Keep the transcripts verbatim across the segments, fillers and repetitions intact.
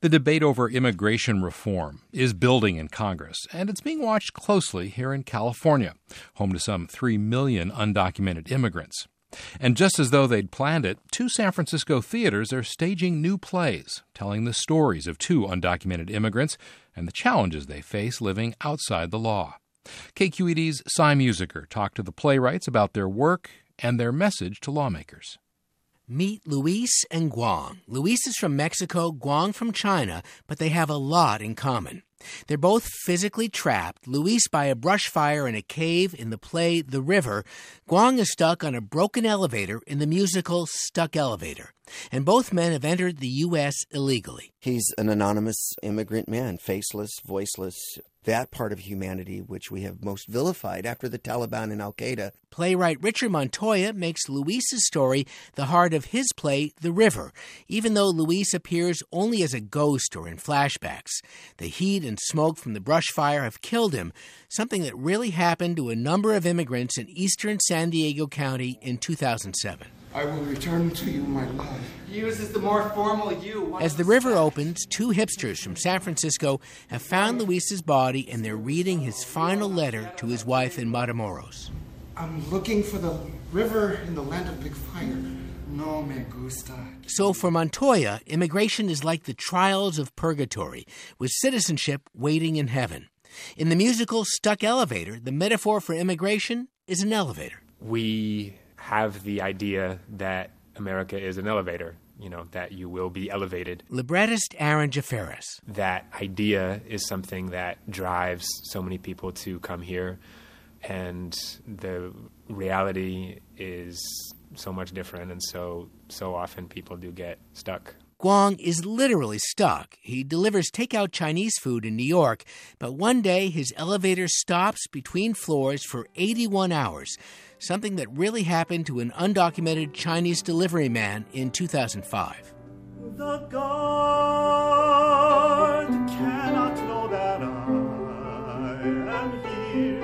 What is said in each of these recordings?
The debate over immigration reform is building in Congress, and it's being watched closely here in California, home to some three million undocumented immigrants. And just as though they'd planned it, two San Francisco theaters are staging new plays, telling the stories of two undocumented immigrants and the challenges they face living outside the law. K Q E D's Cy Musiker talked to the playwrights about their work and their message to lawmakers. Meet Luis and Guang. Luis is from Mexico, Guang from China, but they have a lot in common. They're both physically trapped, Luis by a brush fire in a cave in the play The River. Guang is stuck on a broken elevator in the musical Stuck Elevator. And both men have entered the U S illegally. He's an anonymous immigrant man, faceless, voiceless, that part of humanity which we have most vilified after the Taliban and Al-Qaeda. Playwright Richard Montoya makes Luis's story the heart of his play, The River, even though Luis appears only as a ghost or in flashbacks. The heat and smoke from the brush fire have killed him, something that really happened to a number of immigrants in eastern San Diego County in two thousand seven. I will return to you, my love. Uses the more formal you. As The River opens, two hipsters from San Francisco have found Luis's body and they're reading his final letter to his wife in Matamoros. I'm looking for the river in the land of big fire. No me gusta. So for Montoya, immigration is like the trials of purgatory, with citizenship waiting in heaven. In the musical Stuck Elevator, the metaphor for immigration is an elevator. We have the idea that America is an elevator, you know, that you will be elevated. Librettist Aaron Jafaris. That idea is something that drives so many people to come here, and the reality is so much different, and so so often people do get stuck. Guang is literally stuck. He delivers takeout Chinese food in New York, but one day his elevator stops between floors for eighty-one hours, something that really happened to an undocumented Chinese delivery man in two thousand five. The guard cannot know that I am here.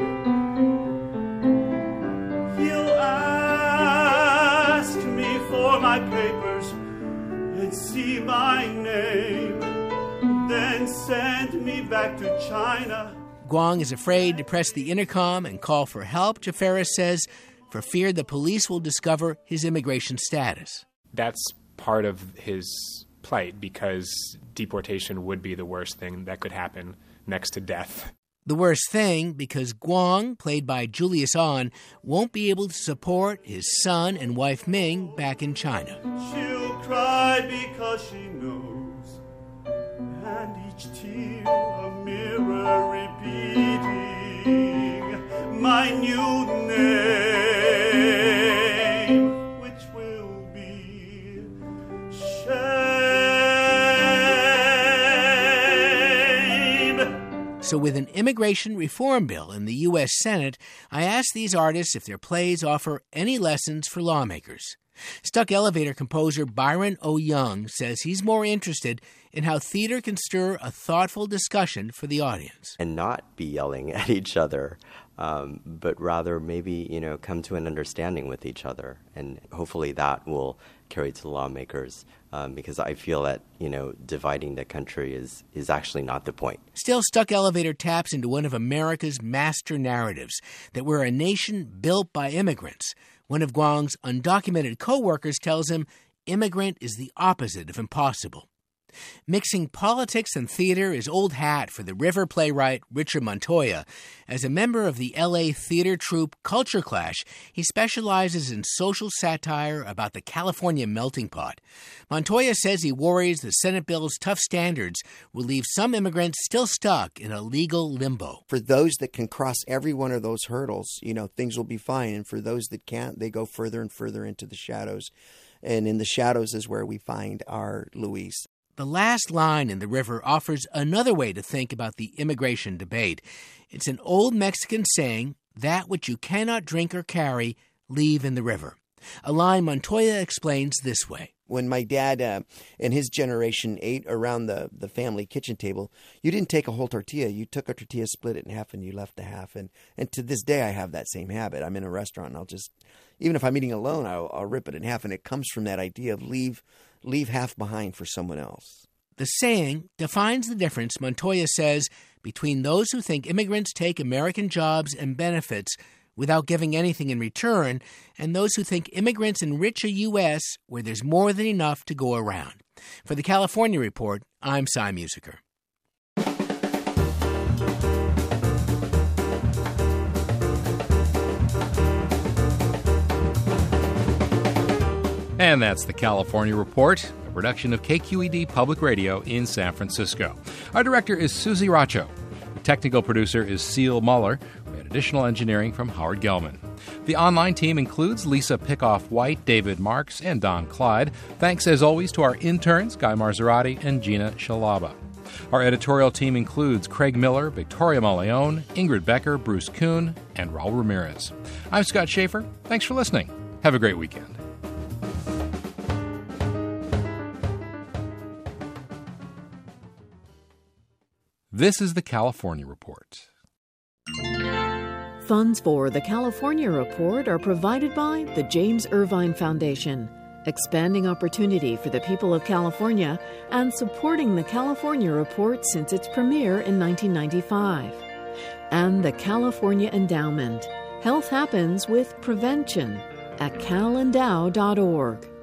He'll ask me for my papers and see my name, then send me back to China. Guang is afraid to press the intercom and call for help, Jafaris says, for fear the police will discover his immigration status. That's part of his plight, because deportation would be the worst thing that could happen next to death. The worst thing because Guang, played by Julius Ahn, won't be able to support his son and wife Ming back in China. She'll cry because she knows, and each tear a mirror repeating my new name, which will be shame. So with an immigration reform bill in the U S Senate, I asked these artists if their plays offer any lessons for lawmakers. Stuck Elevator composer Byron O. Young says he's more interested in how theater can stir a thoughtful discussion for the audience. And not be yelling at each other, um, but rather maybe, you know, come to an understanding with each other. And hopefully that will carry to the lawmakers, um, because I feel that, you know, dividing the country is, is actually not the point. Still, Stuck Elevator taps into one of America's master narratives, that we're a nation built by immigrants. One of Guang's undocumented co-workers tells him immigrant is the opposite of impossible. Mixing politics and theater is old hat for the River playwright Richard Montoya. As a member of the L A theater troupe Culture Clash, he specializes in social satire about the California melting pot. Montoya says he worries the Senate bill's tough standards will leave some immigrants still stuck in a legal limbo. For those that can cross every one of those hurdles, you know, things will be fine. And for those that can't, they go further and further into the shadows. And in the shadows is where we find our Luis. The last line in The River offers another way to think about the immigration debate. It's an old Mexican saying, that which you cannot drink or carry, leave in the river. A line Montoya explains this way. When my dad uh, and his generation ate around the, the family kitchen table, you didn't take a whole tortilla. You took a tortilla, split it in half, and you left the half. And, and to this day, I have that same habit. I'm in a restaurant, and I'll just, even if I'm eating alone, I'll, I'll rip it in half. And it comes from that idea of leave leave half behind for someone else. The saying defines the difference, Montoya says, between those who think immigrants take American jobs and benefits without giving anything in return, and those who think immigrants enrich a U S where there's more than enough to go around. For the California Report, I'm Cy Musiker. And that's the California Report, a production of K Q E D Public Radio in San Francisco. Our director is Susie Racho. The technical producer is Seal Muller. We had additional engineering from Howard Gelman. The online team includes Lisa Pickoff-White, David Marks, and Don Clyde. Thanks, as always, to our interns, Guy Marzorati and Gina Shalaba. Our editorial team includes Craig Miller, Victoria Maleone, Ingrid Becker, Bruce Kuhn, and Raul Ramirez. I'm Scott Schaefer. Thanks for listening. Have a great weekend. This is the California Report. Funds for the California Report are provided by the James Irvine Foundation, expanding opportunity for the people of California and supporting the California Report since its premiere in nineteen ninety-five. And the California Endowment. Health happens with prevention at cal endow dot org.